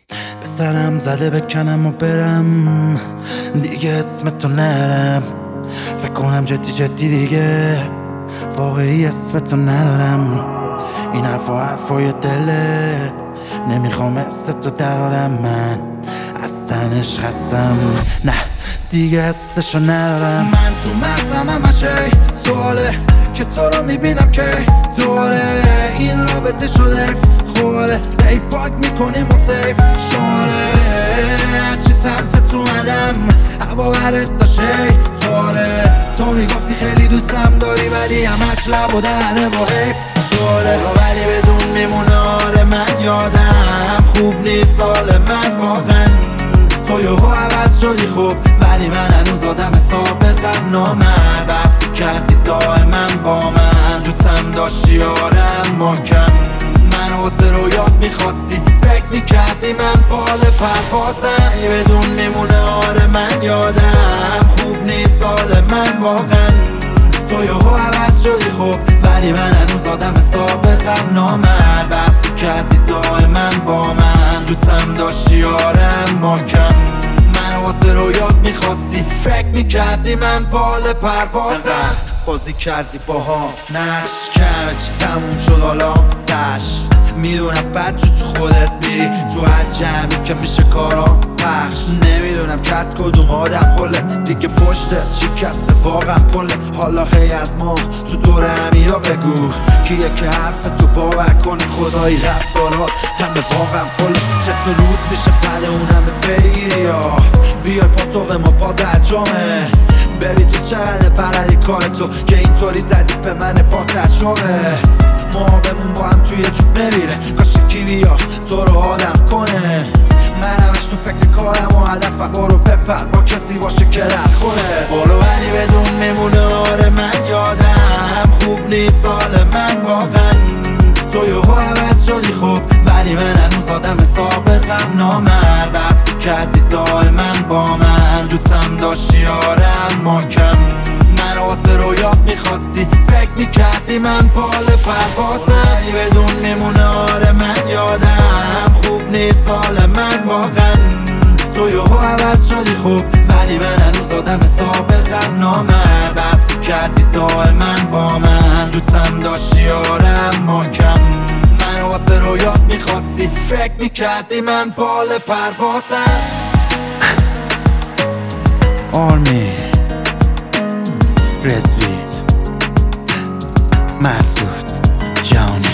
به سرم زده بکنم و برم دیگه اسم تو نرم. فکر کنم جدی دیگه واقعی اسم تو ندارم. این حرفای دله نمیخوام اسم تو درارم. من از تنش خستم نه دیگه حسشو ندارم. من تو مغزم همشه سواله که تو رو میبینم که دوره این رابطه شده خوله ای پاک میکنیم و سیف شماره هرچی سمت تو مدم هوا برت باشه تواره. تو میگفتی خیلی دوستم داری ولی همش لب و دهنه و حیف شده ولی بدون میمونه. آره من یادم خوب نیست سال من واقعا تو یهو عوض شدی خوب ولی من هنوز آدم سابقم نامرد بس کردی دائما با من دوستم داشتی آرم ماکم من واسه رویات میخواستی فکر میکردی من پال پروازم بدون میمونه. آره من یادم خوب نیست سال من واقعا تو یهو عوض شدی خوب ولی من هنوز آدم سابقم نامرد بس کردی دائما با من دوستم داشتی آرم ماکم من واسه رویات میخواستی فکر میکردی من پال پروازم بازی کردی باها نقش کج تموم شد حالا تش میدونم بد جو تو خودت میری تو هر جمعی که میشه کارا پخش نمیدونم کرد کدوم آدم پله دیگه پشتت شکسته واقعا پله حالا هی از ما تو دور همیا بگو کیه که حرف تو باور کنه خدایی رفتارات همه واقعا فله چطور رود میشه بعد اون همه بگیری یا بیای پاتوق ما باز اجامه ببین تو چقدر بلدی کار تو که اینطوری زدی به من پاتشوه ما بمون با هم توی جوب نمیره کاش کی بیا تو رو آدم کنه من همش تو فکر کارم و هدفم برو بپر با کسی باشه که در خوره برو ولی بدون میمونه. آره من یادم خوب نیست سال من واقعا تو یهو عوض شدی خوب ولی من هنوز آدم سابقم نامرد بس کردی دائما با من دوستم داشتی آرم ماکم من واسه رویات میخواستی فکر میکردی من پال پروازم بدون میمونه. آره من یادم خوب نیست سال من واقعا تو یهو عوض شدی خوب ولی من هنوز آدم سابقم نامرد بس کردی دائما با من دوستم داشتی آرم ماکم من واسه رویات میخواستی فکر میکردی من پال پروازم. آرمی رزبیت مسعود جانی